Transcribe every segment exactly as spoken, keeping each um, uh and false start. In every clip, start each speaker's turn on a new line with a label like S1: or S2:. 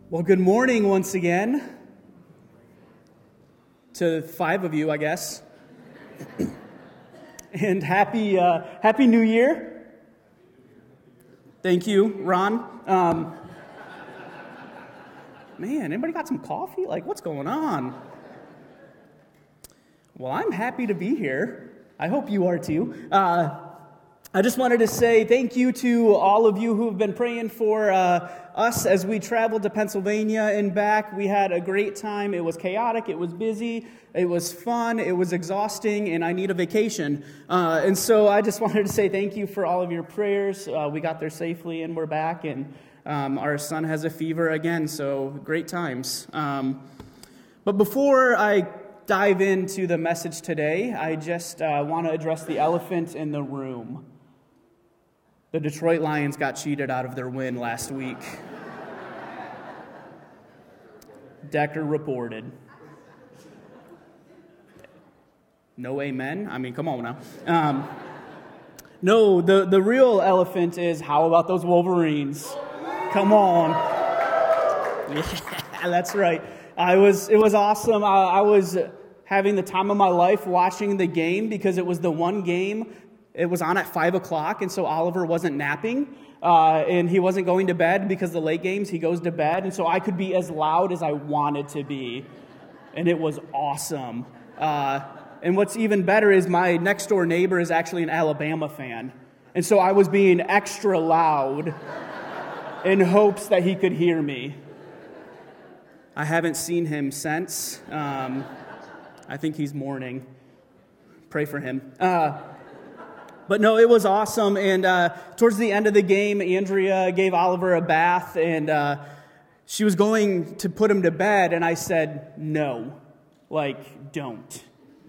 S1: Well, good morning once again to five of you, I guess. And happy uh, Happy New Year. Thank you, Ron. Um, man, anybody got some coffee? Like, what's going on? Well, I'm happy to be here. I hope you are too. Uh, I just wanted to say thank you to all of you who have been praying for uh, us as we traveled to Pennsylvania and back. We had a great time. It was chaotic. It was busy. It was fun. It was exhausting, and I need a vacation. Uh, and so I just wanted to say thank you for all of your prayers. Uh, we got there safely, and we're back, and um, our son has a fever again, so great times. Um, but before I dive into the message today, I just uh, want to address the elephant in the room. The Detroit Lions got cheated out of their win last week. Decker reported. No amen? I mean, come on now. Um, no, the, the real elephant is, how about those Wolverines? Come on. Yeah, that's right. I was. It was awesome. I, I was having the time of my life watching the game because it was the one game. It was on at five o'clock, and so Oliver wasn't napping, uh, and he wasn't going to bed because the late games, he goes to bed, and so I could be as loud as I wanted to be, and it was awesome. Uh, and what's even better is my next-door neighbor is actually an Alabama fan, and so I was being extra loud in hopes that he could hear me. I haven't seen him since. Um, I think he's mourning. Pray for him. Uh, But no, it was awesome, and uh, towards the end of the game, Andrea gave Oliver a bath, and uh, she was going to put him to bed, and I said, no, like, don't.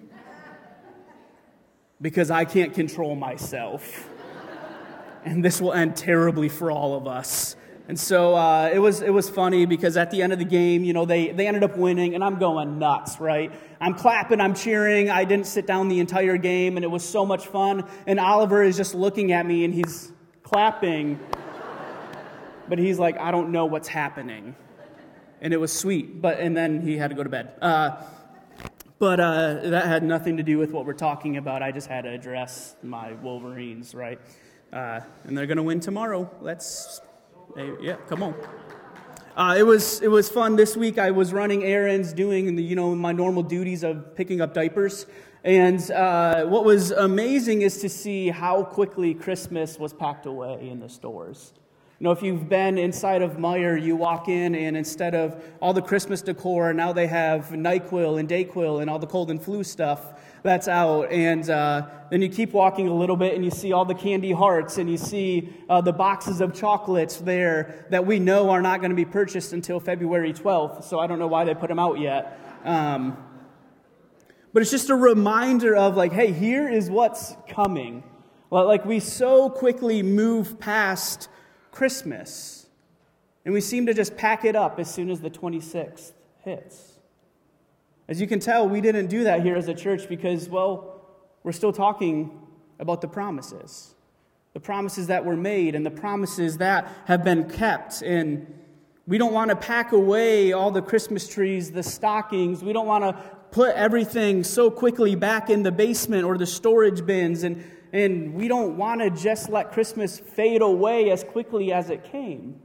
S1: Because I can't control myself, and this will end terribly for all of us. And so uh, it was it was funny because at the end of the game, you know, they, they ended up winning, and I'm going nuts, right? I'm clapping, I'm cheering. I didn't sit down the entire game, and it was so much fun. And Oliver is just looking at me, and he's clapping, but he's like, I don't know what's happening. And it was sweet, but and then he had to go to bed. Uh, but uh, that had nothing to do with what we're talking about. I just had to address my Wolverines, right? Uh, and they're going to win tomorrow. Let's... Hey, yeah, come on. Uh, it was it was fun this week. I was running errands, doing the, you know my normal duties of picking up diapers, and uh, what was amazing is to see how quickly Christmas was packed away in the stores. You know, if you've been inside of Meijer, you walk in, and instead of all the Christmas decor, now they have NyQuil and DayQuil and all the cold and flu stuff that's out. And uh, then you keep walking a little bit, and you see all the candy hearts, and you see uh, the boxes of chocolates there that we know are not going to be purchased until February twelfth. So I don't know why they put them out yet. Um, but it's just a reminder of, like, hey, here is what's coming. Like, we so quickly move past Christmas, and we seem to just pack it up as soon as the twenty-sixth hits. As you can tell, we didn't do that here as a church because, well, we're still talking about the promises. The promises that were made and the promises that have been kept. And we don't want to pack away all the Christmas trees, the stockings. We don't want to put everything so quickly back in the basement or the storage bins. And, and we don't want to just let Christmas fade away as quickly as it came.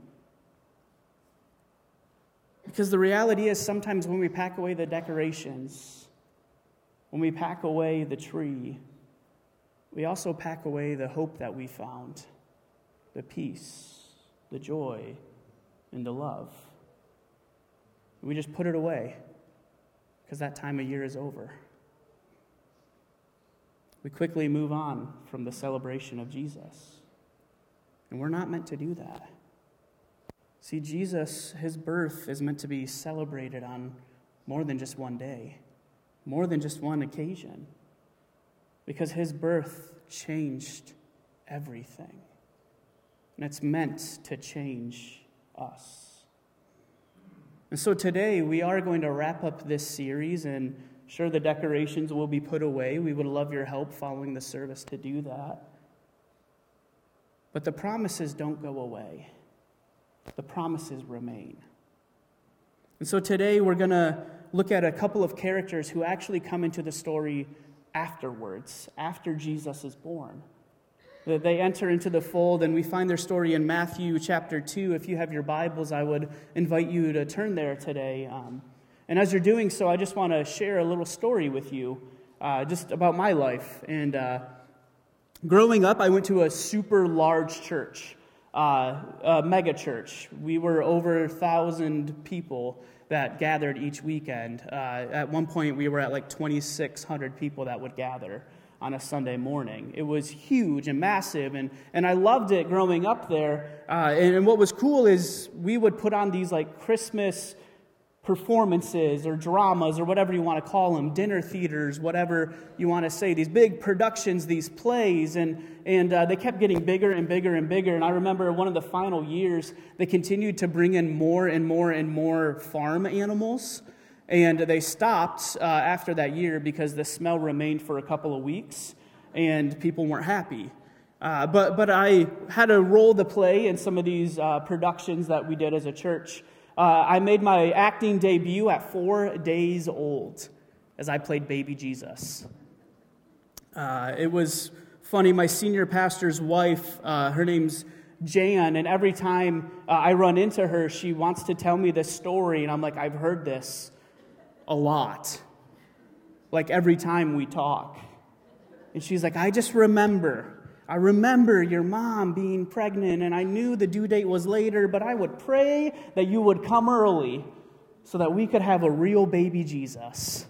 S1: Because the reality is, sometimes when we pack away the decorations, when we pack away the tree, we also pack away the hope that we found, the peace, the joy, and the love. We just put it away because that time of year is over. We quickly move on from the celebration of Jesus. And we're not meant to do that. See, Jesus, his birth is meant to be celebrated on more than just one day, more than just one occasion, because his birth changed everything, and it's meant to change us. And so today we are going to wrap up this series, and sure, the decorations will be put away. We would love your help following the service to do that. But the promises don't go away. The promises remain. And so today we're going to look at a couple of characters who actually come into the story afterwards, after Jesus is born. They enter into the fold, and we find their story in Matthew chapter two. If you have your Bibles, I would invite you to turn there today. Um, and as you're doing so, I just want to share a little story with you, uh, just about my life. And uh, growing up, I went to a super large church, uh, a mega church. We were over a thousand people that gathered each weekend. Uh, at one point, we were at like twenty-six hundred people that would gather on a Sunday morning. It was huge and massive, and, and I loved it growing up there. Uh, and, and what was cool is we would put on these like Christmas performances or dramas or whatever you want to call them, dinner theaters, whatever you want to say, these big productions, these plays, and, and uh, they kept getting bigger and bigger and bigger. And I remember one of the final years, they continued to bring in more and more and more farm animals. And they stopped uh, after that year because the smell remained for a couple of weeks, and people weren't happy. Uh, but but I had a role to play in some of these uh, productions that we did as a church. Uh, I made my acting debut at four days old as I played baby Jesus. Uh, it was funny. My senior pastor's wife, uh, her name's Jan, and every time uh, I run into her, she wants to tell me this story, and I'm like, I've heard this a lot, like every time we talk. And she's like, I just remember, I remember your mom being pregnant, and I knew the due date was later, but I would pray that you would come early so that we could have a real baby Jesus.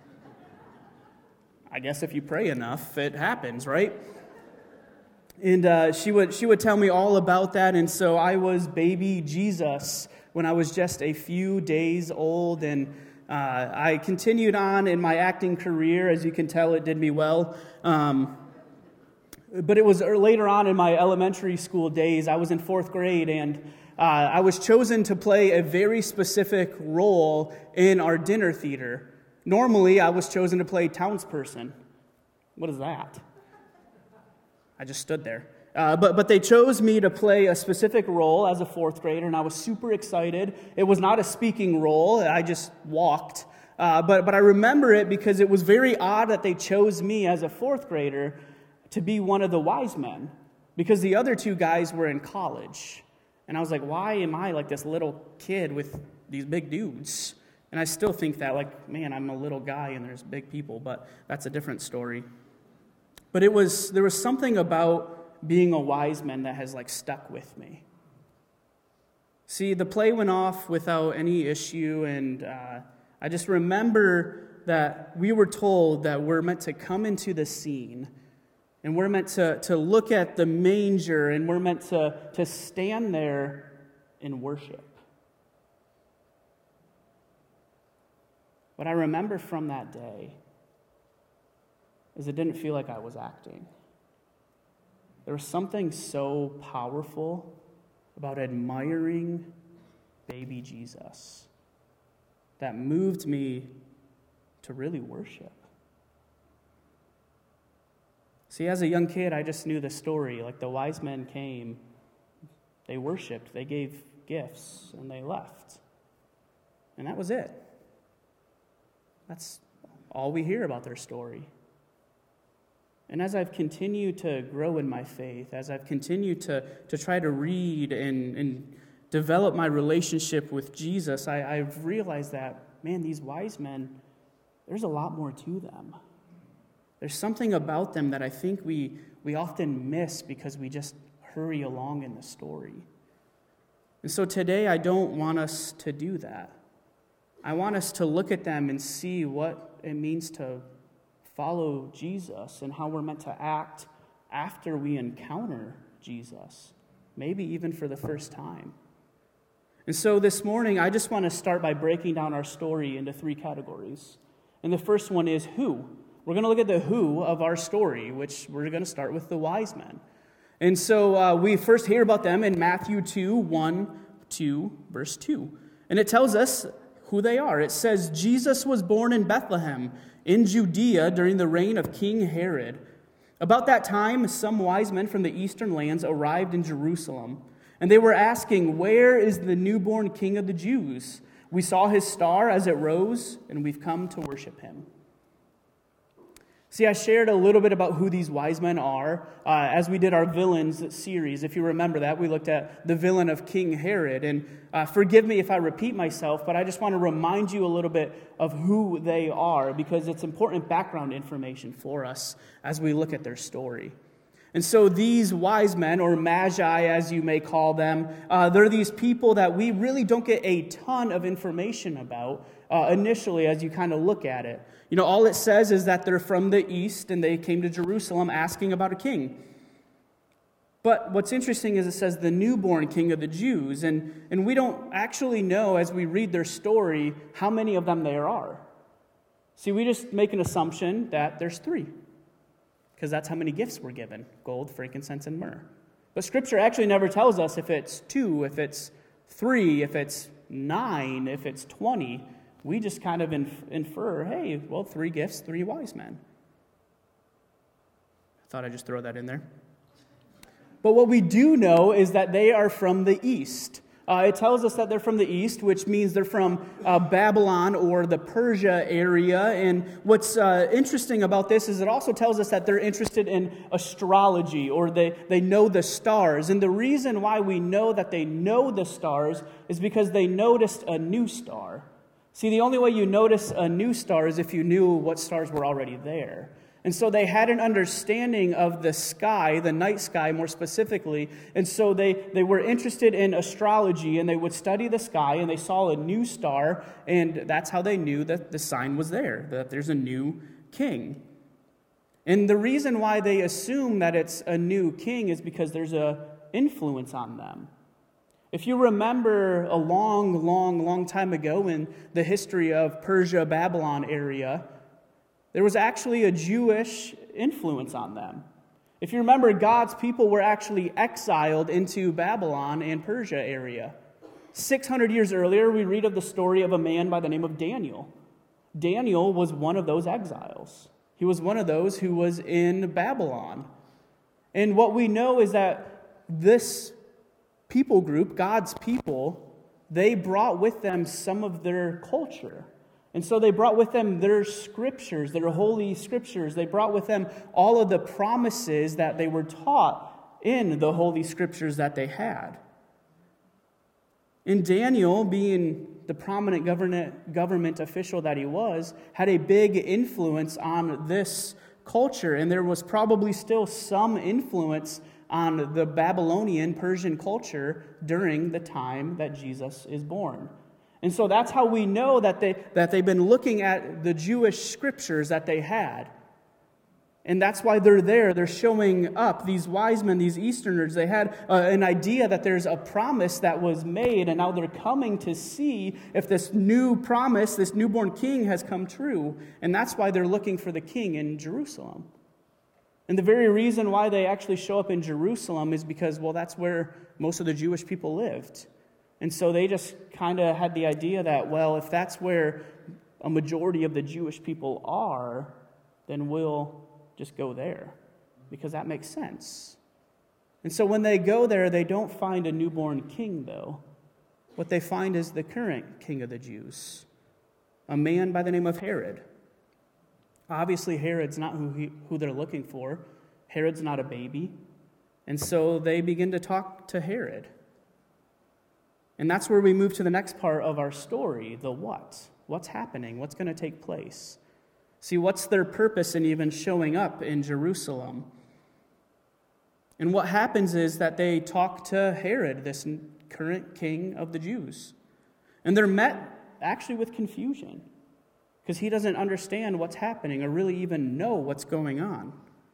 S1: I guess if you pray enough, it happens, right? And uh, she would she would tell me all about that, and so I was baby Jesus when I was just a few days old, and Uh, I continued on in my acting career. As you can tell, it did me well. Um, but it was later on in my elementary school days. I was in fourth grade, and uh, I was chosen to play a very specific role in our dinner theater. Normally, I was chosen to play townsperson. What is that? I just stood there. Uh, but but they chose me to play a specific role as a fourth grader, and I was super excited. It was not a speaking role. I just walked. Uh, but, but I remember it because it was very odd that they chose me as a fourth grader to be one of the wise men, because the other two guys were in college. And I was like, why am I like this little kid with these big dudes? And I still think that, like, man, I'm a little guy and there's big people, but that's a different story. But it was there was something about being a wise man that has like stuck with me. See, the play went off without any issue, and uh, I just remember that we were told that we're meant to come into the scene, and we're meant to, to look at the manger, and we're meant to, to stand there in worship. What I remember from that day is it didn't feel like I was acting. There was something so powerful about admiring baby Jesus that moved me to really worship. See, as a young kid, I just knew the story. Like, the wise men came, they worshiped, they gave gifts, and they left. And that was it. That's all we hear about their story. And as I've continued to grow in my faith, as I've continued to, to try to read and, and develop my relationship with Jesus, I, I've realized that, man, these wise men, there's a lot more to them. There's something about them that I think we, we often miss because we just hurry along in the story. And so today, I don't want us to do that. I want us to look at them and see what it means to follow Jesus and how we're meant to act after we encounter Jesus, maybe even for the first time. And so this morning, I just want to start by breaking down our story into three categories. And the first one is who. We're going to look at the who of our story, which we're going to start with the wise men. And so uh, we first hear about them in Matthew two, one, two, verse two. And it tells us who they are. It says, Jesus was born in Bethlehem, in Judea, during the reign of King Herod. About that time, some wise men from the eastern lands arrived in Jerusalem, and they were asking, where is the newborn king of the Jews? We saw his star as it rose, and we've come to worship him. See, I shared a little bit about who these wise men are uh, as we did our villains series. If you remember that, we looked at the villain of King Herod. And uh, forgive me if I repeat myself, but I just want to remind you a little bit of who they are, because it's important background information for us as we look at their story. And so these wise men, or magi as you may call them, uh, they're these people that we really don't get a ton of information about uh, initially as you kind of look at it. You know, all it says is that they're from the east and they came to Jerusalem asking about a king. But what's interesting is it says the newborn king of the Jews, and, and we don't actually know as we read their story how many of them there are. See, we just make an assumption that there's three, because that's how many gifts were given: gold, frankincense, and myrrh. But Scripture actually never tells us if it's two, if it's three, if it's nine, if it's twenty. We just kind of inf- infer, hey, well, three gifts, three wise men. I thought I'd just throw that in there. But what we do know is that they are from the east. Uh, it tells us that they're from the east, which means they're from uh, Babylon or the Persia area. And what's uh, interesting about this is it also tells us that they're interested in astrology, or they, they know the stars. And the reason why we know that they know the stars is because they noticed a new star. See, the only way you notice a new star is if you knew what stars were already there. And so they had an understanding of the sky, the night sky more specifically. And so they, they were interested in astrology, and they would study the sky, and they saw a new star, and that's how they knew that the sign was there, that there's a new king. And the reason why they assume that it's a new king is because there's an influence on them. If you remember a long, long, long time ago in the history of Persia, Babylon area, there was actually a Jewish influence on them. If you remember, God's people were actually exiled into Babylon and Persia area. six hundred years earlier, we read of the story of a man by the name of Daniel. Daniel was one of those exiles. He was one of those who was in Babylon. And what we know is that this people group, God's people, they brought with them some of their culture. And so they brought with them their scriptures, their holy scriptures. They brought with them all of the promises that they were taught in the holy scriptures that they had. And Daniel, being the prominent government, government official that he was, had a big influence on this culture. And there was probably still some influence on the Babylonian Persian culture during the time that Jesus is born. And so that's how we know that, they, that they've been looking at the Jewish scriptures that they had. And that's why they're there. They're showing up. These wise men, these Easterners, they had uh, an idea that there's a promise that was made, and now they're coming to see if this new promise, this newborn king, has come true. And that's why they're looking for the king in Jerusalem. And the very reason why they actually show up in Jerusalem is because, well, that's where most of the Jewish people lived. And so they just kind of had the idea that, well, if that's where a majority of the Jewish people are, then we'll just go there, because that makes sense. And so when they go there, they don't find a newborn king, though. What they find is the current king of the Jews, a man by the name of Herod. Obviously, Herod's not who, he, who they're looking for. Herod's not a baby. And so they begin to talk to Herod. And that's where we move to the next part of our story, the what. What's happening? What's going to take place? See, what's their purpose in even showing up in Jerusalem? And what happens is that they talk to Herod, this current king of the Jews. And they're met actually with confusion, because he doesn't understand what's happening or really even know what's going on.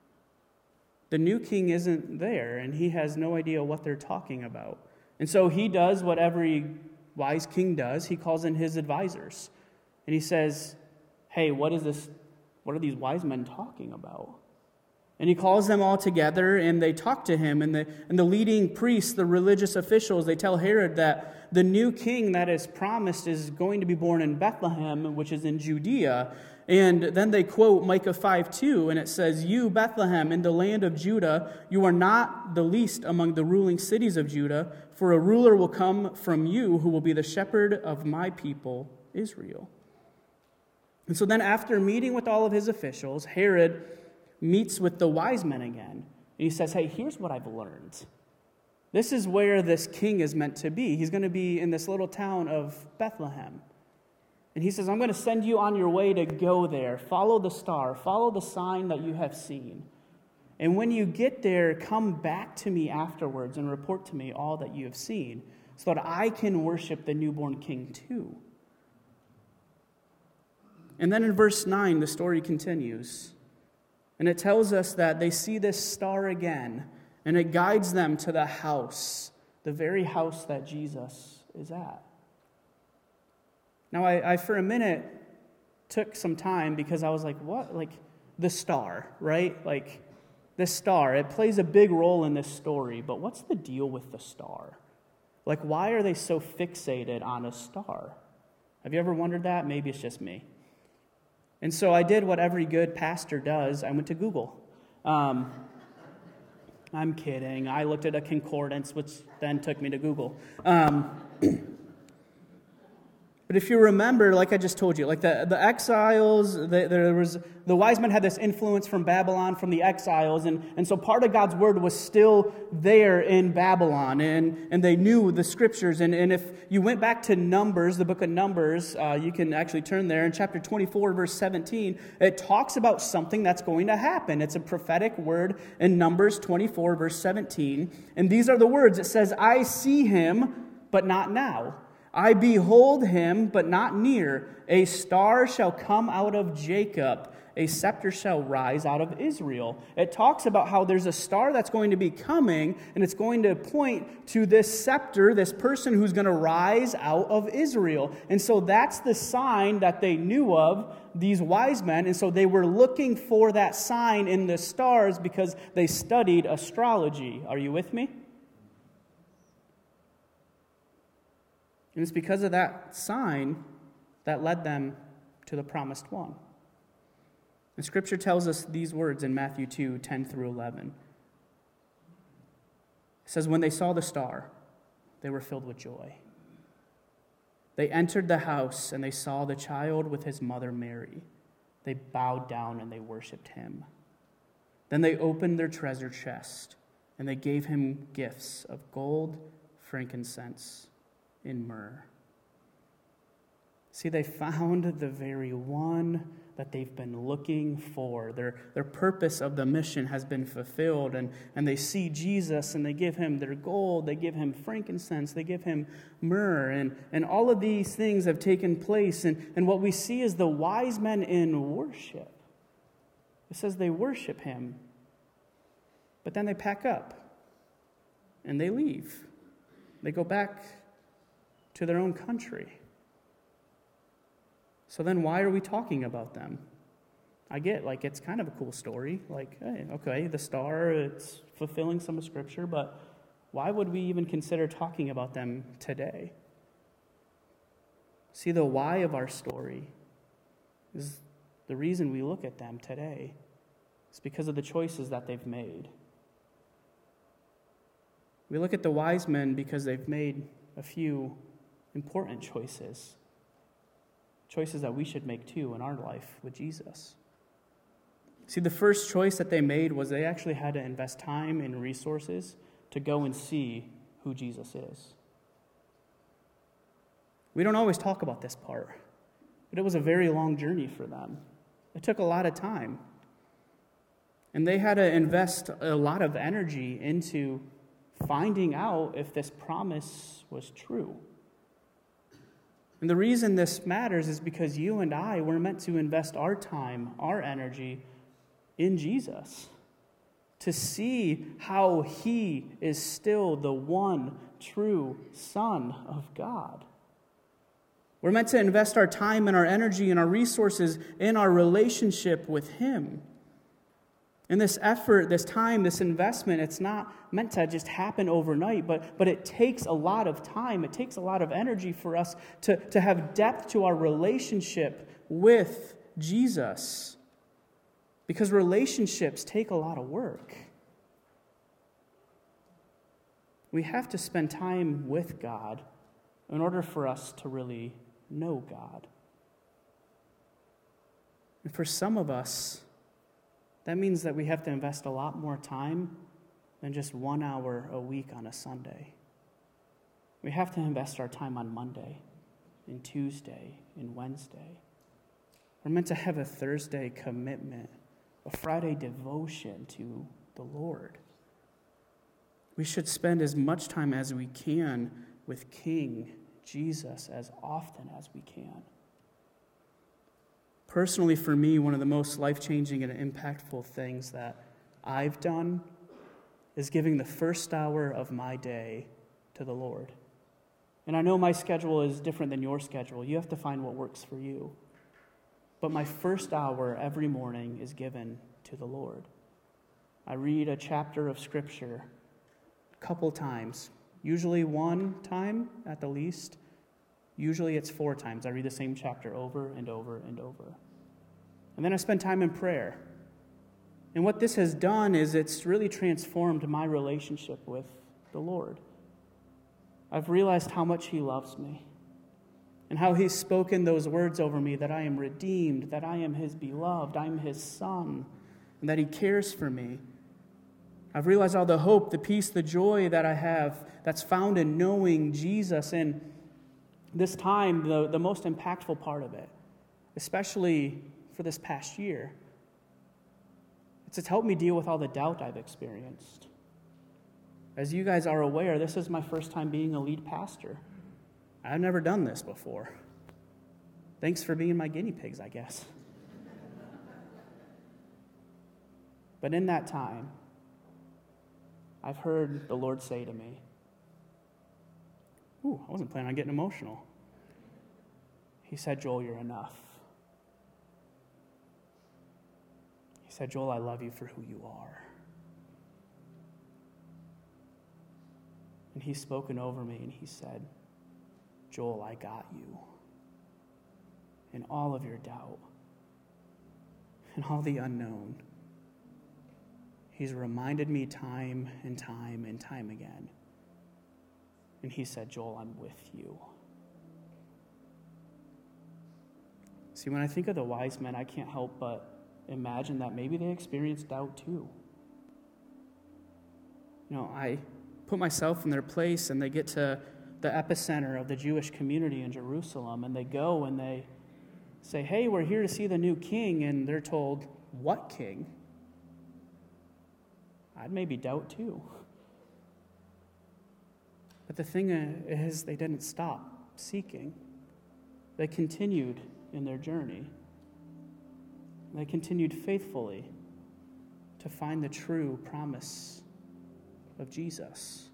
S1: The new king isn't there, and he has no idea what they're talking about. And so he does what every wise king does. He calls in his advisors. And he says, hey, what is this? What are these wise men talking about? And he calls them all together, and they talk to him. And the, and the leading priests, the religious officials, they tell Herod that the new king that is promised is going to be born in Bethlehem, which is in Judea. And then they quote Micah five two, and it says, you, Bethlehem, in the land of Judah, you are not the least among the ruling cities of Judah, for For a ruler will come from you who will be the shepherd of my people, Israel." And so then after meeting with all of his officials, Herod meets with the wise men again. And he says, "Hey, here's what I've learned. This is where this king is meant to be. He's going to be in this little town of Bethlehem." And he says, "I'm going to send you on your way to go there. Follow the star. Follow the sign that you have seen. And when you get there, come back to me afterwards and report to me all that you have seen, so that I can worship the newborn king too." And then in verse nine, the story continues. And it tells us that they see this star again, and it guides them to the house, the very house that Jesus is at. Now, I, I for a minute took some time because I was like, what? Like, the star, right? Like, the star, it plays a big role in this story, but what's the deal with the star? Like, why are they so fixated on a star? Have you ever wondered that? Maybe it's just me. And so I did what every good pastor does. I went to Google. Um, I'm kidding. I looked at a concordance, which then took me to Google. Um, But if you remember, like I just told you, like the, the exiles, the, there was the wise men had this influence from Babylon, from the exiles, and, and so part of God's word was still there in Babylon, and, and they knew the scriptures. And, and if you went back to Numbers, the book of Numbers, uh, you can actually turn there in chapter twenty-four, verse seventeen, it talks about something that's going to happen. It's a prophetic word in Numbers twenty-four, verse seventeen, and these are the words. It says, "I see him, but not now. I behold him, but not near. A star shall come out of Jacob. A scepter shall rise out of Israel." It talks about how there's a star that's going to be coming, and it's going to point to this scepter, this person who's going to rise out of Israel. And so that's the sign that they knew of, these wise men. And so they were looking for that sign in the stars because they studied astrology. Are you with me? And it's because of that sign that led them to the promised one. And Scripture tells us these words in Matthew two, ten through eleven. It says, "When they saw the star, they were filled with joy. They entered the house, and they saw the child with his mother Mary. They bowed down and they worshipped him. Then they opened their treasure chest, and they gave him gifts of gold, frankincense, and myrrh." See, they found the very one that they've been looking for. Their, their purpose of the mission has been fulfilled, and, and they see Jesus, and they give him their gold, they give him frankincense, they give him myrrh, and, and all of these things have taken place, and, and what we see is the wise men in worship. It says they worship him, but then they pack up, and they leave. They go back to their own country. So then why are we talking about them? I get, like, it's kind of a cool story. Like, hey, okay, the star, it's fulfilling some of Scripture, but why would we even consider talking about them today? See, the why of our story is the reason we look at them today. It's because of the choices that they've made. We look at the wise men because they've made a few important choices. Choices that we should make too in our life with Jesus. See, the first choice that they made was they actually had to invest time and resources to go and see who Jesus is. We don't always talk about this part, but it was a very long journey for them. It took a lot of time. And they had to invest a lot of energy into finding out if this promise was true. And the reason this matters is because you and I were meant to invest our time, our energy in Jesus, to see how he is still the one true Son of God. We're meant to invest our time and our energy and our resources in our relationship with him. And this effort, this time, this investment, it's not meant to just happen overnight, but, but it takes a lot of time. It takes a lot of energy for us to, to have depth to our relationship with Jesus. Because relationships take a lot of work. we have to spend time with God in order for us to really know God. And for some of us, that means that we have to invest a lot more time than just one hour a week on a Sunday. We have to invest our time on Monday, and Tuesday, and Wednesday. We're meant to have a Thursday commitment, a Friday devotion to the Lord. We should spend as much time as we can with King Jesus as often as we can. Personally, for me, one of the most life-changing and impactful things that I've done is giving the first hour of my day to the Lord. And I know my schedule is different than your schedule. You have to find what works for you. But my first hour every morning is given to the Lord. I read a chapter of Scripture a couple times, usually one time at the least. Usually it's four times. I read the same chapter over and over and over. And then I spend time in prayer. And what this has done is it's really transformed my relationship with the Lord. I've realized how much He loves me and how He's spoken those words over me that I am redeemed, that I am His beloved, I'm His son, and that He cares for me. I've realized all the hope, the peace, the joy that I have that's found in knowing Jesus. And this time, the, the most impactful part of it, especially for this past year, it's, it's helped me deal with all the doubt I've experienced. As you guys are aware, this is my first time being a lead pastor. I've never done this before. Thanks for being my guinea pigs, I guess. But in that time, I've heard the Lord say to me, ooh, I wasn't planning on getting emotional. He said, Joel, you're enough. He said, Joel, I love you for who you are. And He's spoken over me and He said, Joel, I got you. In all of your doubt and all the unknown, He's reminded me time and time and time again. And He said, Joel, I'm with you. See, when I think of the wise men, I can't help but imagine that maybe they experienced doubt too. You know, I put myself in their place, and they get to the epicenter of the Jewish community in Jerusalem, and they go and they say, hey, we're here to see the new king, and they're told, what king? I'd maybe doubt too. But the thing is, they didn't stop seeking. They continued in their journey. They continued faithfully to find the true promise of Jesus.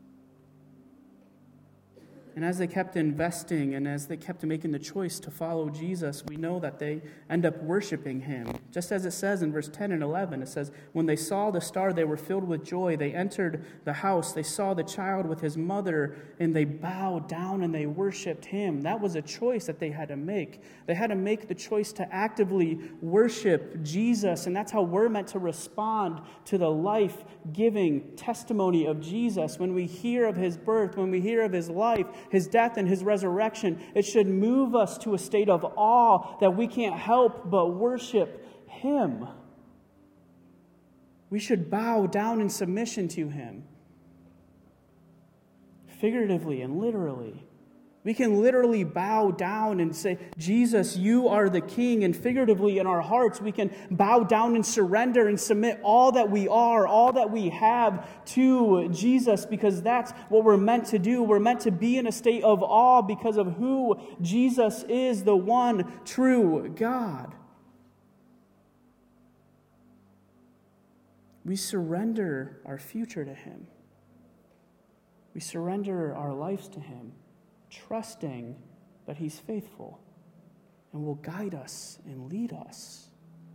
S1: And as they kept investing and as they kept making the choice to follow Jesus, we know that they end up worshiping Him. Just as it says in verse ten and eleven, it says, when they saw the star, they were filled with joy. They entered the house. They saw the child with his mother, and they bowed down and they worshiped Him. That was a choice that they had to make. They had to make the choice to actively worship Jesus, and that's how we're meant to respond to the life-giving testimony of Jesus. When we hear of His birth, when we hear of His life, His death and His resurrection, it should move us to a state of awe that we can't help but worship Him. We should bow down in submission to Him, figuratively and literally. We can literally bow down and say, Jesus, you are the King. And figuratively in our hearts, we can bow down and surrender and submit all that we are, all that we have to Jesus, because that's what we're meant to do. We're meant to be in a state of awe because of who Jesus is, the one true God. We surrender our future to Him. We surrender our lives to Him, trusting that He's faithful and will guide us and lead us.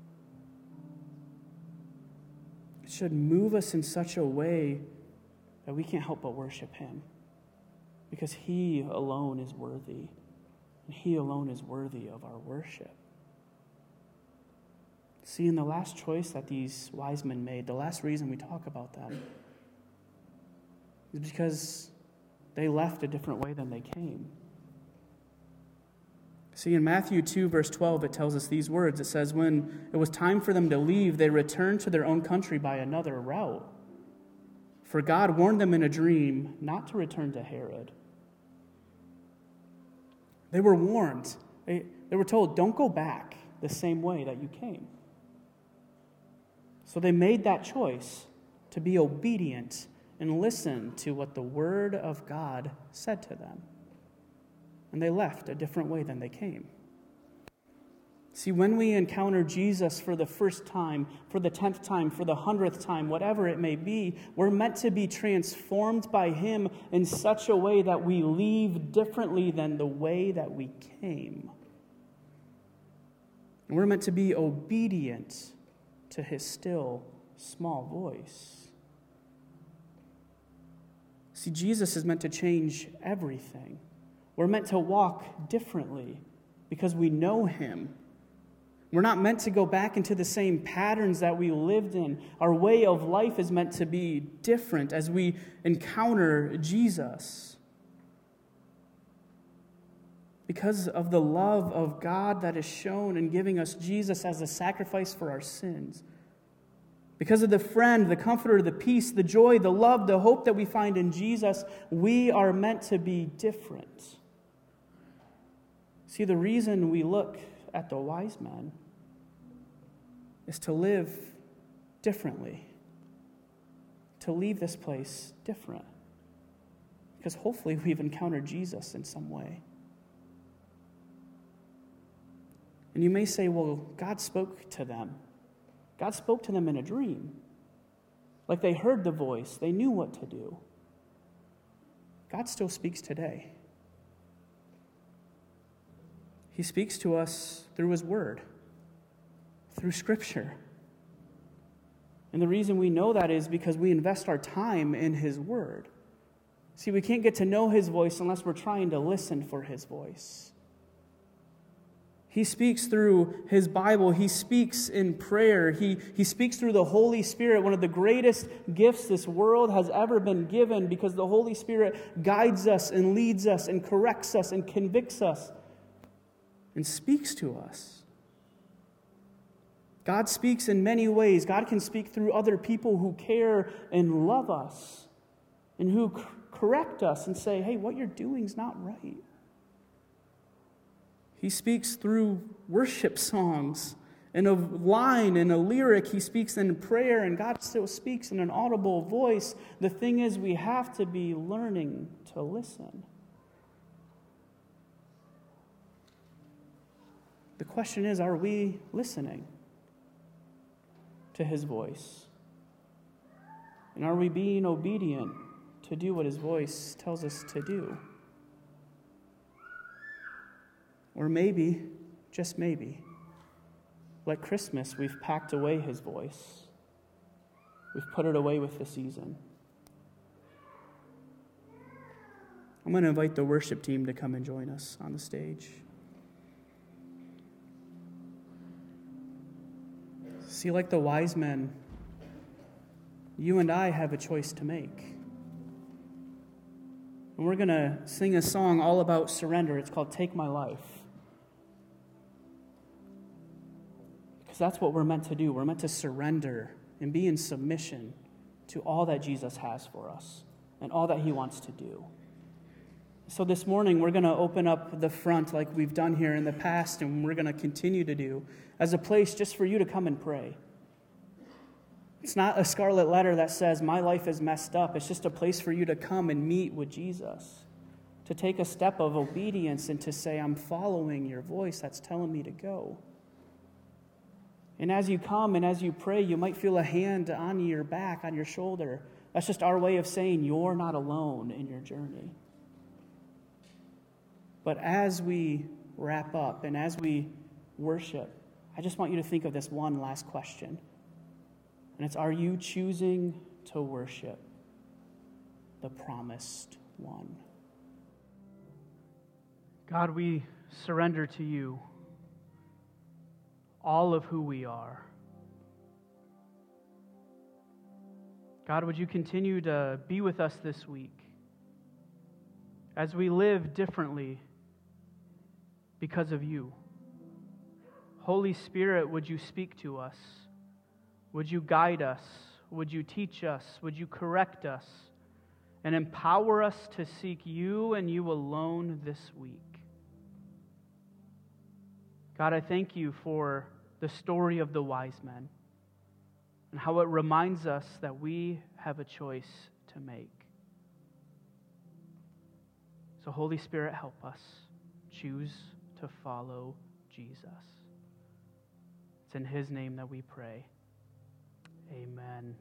S1: It should move us in such a way that we can't help but worship Him, because He alone is worthy, and He alone is worthy of our worship. See, in the last choice that these wise men made, the last reason we talk about them, is because they left a different way than they came. See, in Matthew two, verse twelve, it tells us these words. It says, when it was time for them to leave, they returned to their own country by another route. For God warned them in a dream not to return to Herod. They were warned. They, they were told, don't go back the same way that you came. So they made that choice to be obedient and listen to what the Word of God said to them. And they left a different way than they came. See, when we encounter Jesus for the first time, for the tenth time, for the hundredth time, whatever it may be, we're meant to be transformed by Him in such a way that we leave differently than the way that we came. And we're meant to be obedient to His still, small voice. See, Jesus is meant to change everything. We're meant to walk differently because we know Him. We're not meant to go back into the same patterns that we lived in. Our way of life is meant to be different as we encounter Jesus. Because of the love of God that is shown in giving us Jesus as a sacrifice for our sins. Because of the friend, the comforter, the peace, the joy, the love, the hope that we find in Jesus, we are meant to be different. See, the reason we look at the wise men is to live differently, to leave this place different, because hopefully we've encountered Jesus in some way. And you may say, well, God spoke to them. God spoke to them in a dream. Like they heard the voice, they knew what to do. God still speaks today. He speaks to us through His Word, through Scripture. And the reason we know that is because we invest our time in His Word. See, we can't get to know His voice unless we're trying to listen for His voice. He speaks through His Bible. He speaks in prayer. He, he speaks through the Holy Spirit, one of the greatest gifts this world has ever been given, because the Holy Spirit guides us and leads us and corrects us and convicts us and speaks to us. God speaks in many ways. God can speak through other people who care and love us and who c- correct us and say, hey, what you're doing is not right. He speaks through worship songs, in a line, in a lyric. He speaks in prayer, and God still speaks in an audible voice. The thing is, we have to be learning to listen. The question is, are we listening to His voice? And are we being obedient to do what His voice tells us to do? Or maybe, just maybe, like Christmas, we've packed away His voice. We've put it away with the season. I'm going to invite the worship team to come and join us on the stage. See, like the wise men, you and I have a choice to make. And we're going to sing a song all about surrender. It's called Take My Life. Because that's what we're meant to do. We're meant to surrender and be in submission to all that Jesus has for us and all that He wants to do. So this morning, we're going to open up the front like we've done here in the past, and we're going to continue to do, as a place just for you to come and pray. It's not a scarlet letter that says, my life is messed up. It's just a place for you to come and meet with Jesus, to take a step of obedience and to say, I'm following your voice that's telling me to go. And as you come and as you pray, you might feel a hand on your back, on your shoulder. That's just our way of saying you're not alone in your journey. But as we wrap up and as we worship, I just want you to think of this one last question. And it's, are you choosing to worship the promised one? God, we surrender to you all of who we are. God, would you continue to be with us this week as we live differently because of you? Holy Spirit, would you speak to us? Would you guide us? Would you teach us? Would you correct us? And empower us to seek you and you alone this week. God, I thank you for the story of the wise men and how it reminds us that we have a choice to make. So, Holy Spirit, help us choose to follow Jesus. It's in His name that we pray. Amen.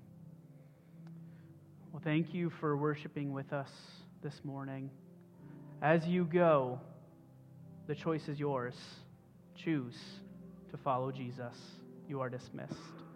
S1: Well, thank you for worshiping with us this morning. As you go, the choice is yours. Choose to follow Jesus. You are dismissed.